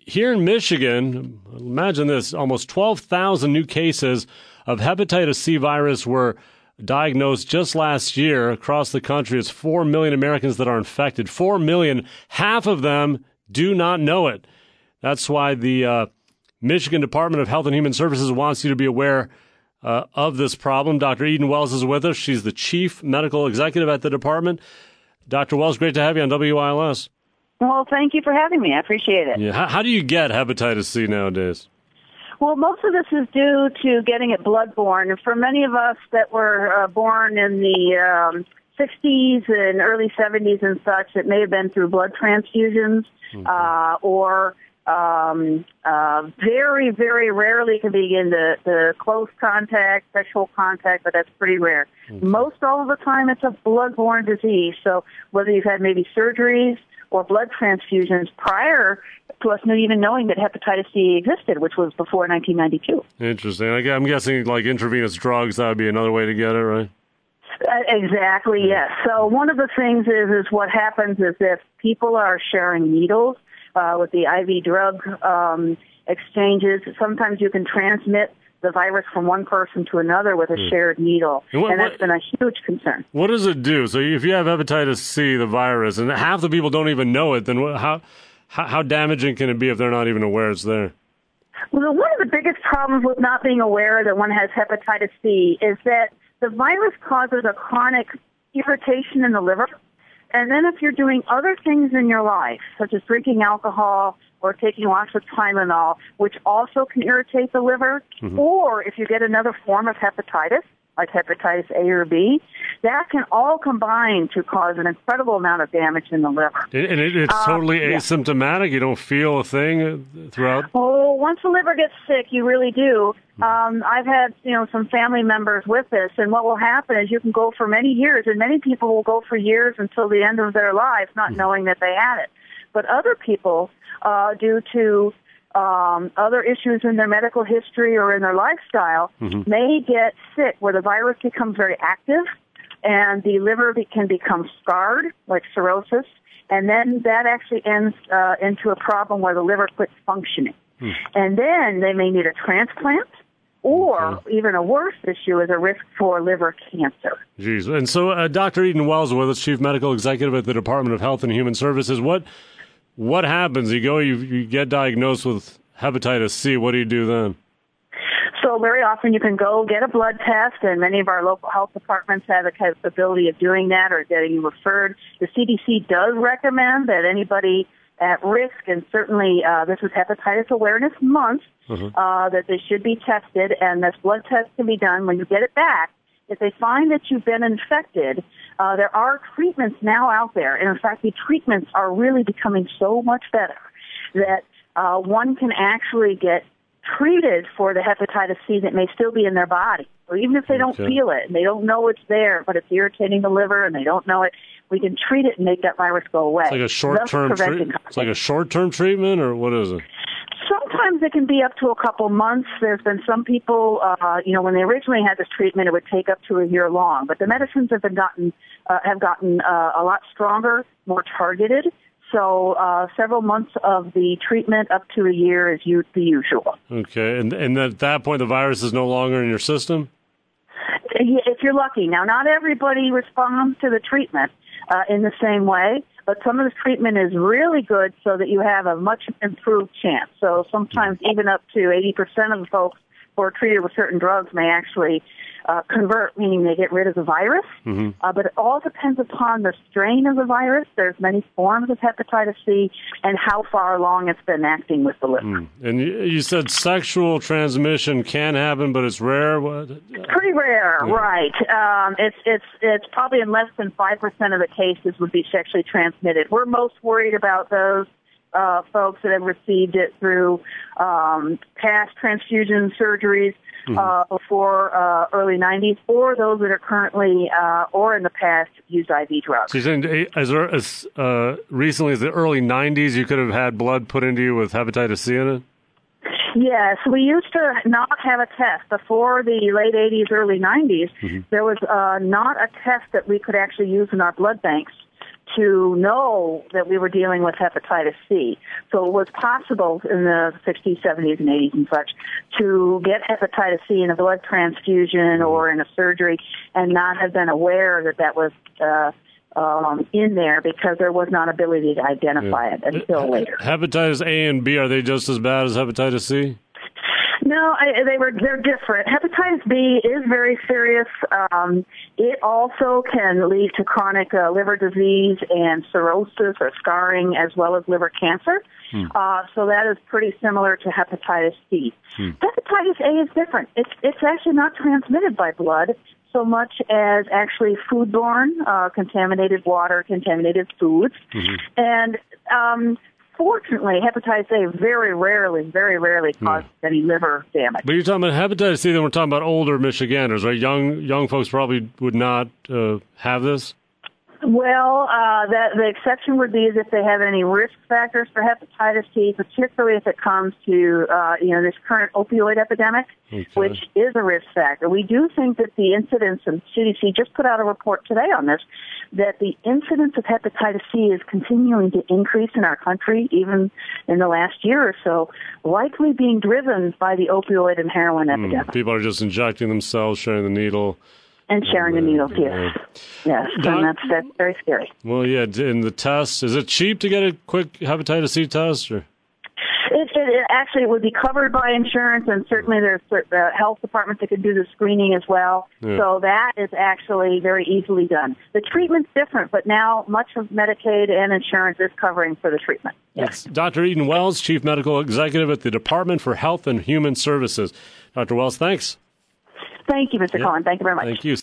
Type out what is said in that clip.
here in Michigan, imagine this, almost 12,000 new cases of hepatitis C virus were diagnosed just last year across the country. It's 4 million Americans that are infected. 4 million, half of them do not know it. That's why the Michigan Department of Health and Human Services wants you to be aware of this problem. Dr. Eden Wells is with us. She's the chief medical executive at the department. Dr. Wells, great to have you on WILS. Well, thank you for having me. I appreciate it. Yeah. How do you get hepatitis C nowadays? Well, most of this is due to getting it bloodborne. And for many of us that were born in the 60s and early 70s and such, it may have been through blood transfusions or very, very rarely can begin the close contact, sexual contact, but that's pretty rare. Most all of the time it's a bloodborne disease. So whether you've had maybe surgeries or blood transfusions prior to us even knowing that hepatitis C existed, which was before 1992. Interesting. I'm guessing like intravenous drugs, that would be another way to get it, right? Exactly, yes. So one of the things is what happens is if people are sharing needles with the IV drug exchanges, sometimes you can transmit the virus from one person to another with a shared needle, and that's been a huge concern. What does it do? So if you have hepatitis C, the virus, and half the people don't even know it, then how damaging can it be if they're not even aware it's there? Well, one of the biggest problems with not being aware that one has hepatitis C is that the virus causes a chronic irritation in the liver, and then if you're doing other things in your life, such as drinking alcohol or taking lots of Tylenol, which also can irritate the liver, or if you get another form of hepatitis, like hepatitis A or B, that can all combine to cause an incredible amount of damage in the liver. And it's totally asymptomatic? You don't feel a thing throughout? Oh, once the liver gets sick, you really do. I've had, some family members with this, and what will happen is you can go for many years, and many people will go for years until the end of their lives not knowing that they had it. But other people, due to other issues in their medical history or in their lifestyle, may get sick where the virus becomes very active and the liver can become scarred, like cirrhosis, and then that actually ends into a problem where the liver quits functioning. And then they may need a transplant, or even a worse issue is a risk for liver cancer. Jeez. And so Dr. Eden Wells with us, Chief Medical Executive at the Department of Health and Human Services. What happens? You get diagnosed with hepatitis C. What do you do then? So very often you can go get a blood test, and many of our local health departments have the capability of doing that or getting you referred. The CDC does recommend that anybody at risk, and certainly this is Hepatitis Awareness Month, that they should be tested, and this blood test can be done when you get it back. If they find that you've been infected, there are treatments now out there, and in fact the treatments are really becoming so much better that one can actually get treated for the hepatitis C that may still be in their body. Or even if they don't feel it and they don't know it's there, but it's irritating the liver and they don't know it, we can treat it and make that virus go away. It's like a short-term treatment? It's like a short-term treatment, or what is it? Sometimes it can be up to a couple months. There's been some people, when they originally had this treatment, it would take up to a year long. But the medicines have gotten a lot stronger, more targeted. So several months of the treatment up to a year is the usual. Okay, and at that point, the virus is no longer in your system? If you're lucky. Now, not everybody responds to the treatment in the same way, but some of the treatment is really good so that you have a much improved chance. So sometimes even up to 80% of the folks who are treated with certain drugs may actually convert, meaning they get rid of the virus. But it all depends upon the strain of the virus. There's many forms of hepatitis C and how far along it's been acting with the liver. And you said sexual transmission can happen, but it's rare? Pretty rare, right. It's probably in less than 5% of the cases would be sexually transmitted. We're most worried about those folks that have received it through past transfusion surgeries before early 90s, or those that are currently or in the past used IV drugs. So you're saying as recently as the early 90s, you could have had blood put into you with hepatitis C in it? Yes, we used to not have a test. Before the late 80s, early 90s, there was not a test that we could actually use in our blood banks to know that we were dealing with hepatitis C. So it was possible in the 60s, 70s, and 80s and such to get hepatitis C in a blood transfusion or in a surgery and not have been aware that that was in there because there was not ability to identify it until later. Hepatitis A and B, are they just as bad as hepatitis C? No, they're different. Hepatitis B is very serious. It also can lead to chronic liver disease and cirrhosis or scarring, as well as liver cancer. So that is pretty similar to hepatitis C. Hepatitis A is different. It's actually not transmitted by blood so much as actually foodborne, contaminated water, contaminated foods, and fortunately, hepatitis A very rarely causes any liver damage. But you're talking about hepatitis C, then we're talking about older Michiganders, right? Young folks probably would not have this? Well, the exception would be is if they have any risk factors for hepatitis C, particularly if it comes to this current opioid epidemic, which is a risk factor. We do think that the incidence, and CDC just put out a report today on this, that the incidence of hepatitis C is continuing to increase in our country, even in the last year or so, likely being driven by the opioid and heroin epidemic. People are just injecting themselves, sharing the needle. And sharing the needles, yes. Yes, and that's very scary. Well, yeah, in the test, is it cheap to get a quick hepatitis C test? Or? It actually would be covered by insurance, and certainly there's health departments that could do the screening as well. Yeah. So that is actually very easily done. The treatment's different, but now much of Medicaid and insurance is covering for the treatment. Yes. Dr. Eden Wells, Chief Medical Executive at the Department for Health and Human Services. Dr. Wells, thanks. Thank you, Mr. Cohen. Thank you very much. Thank you.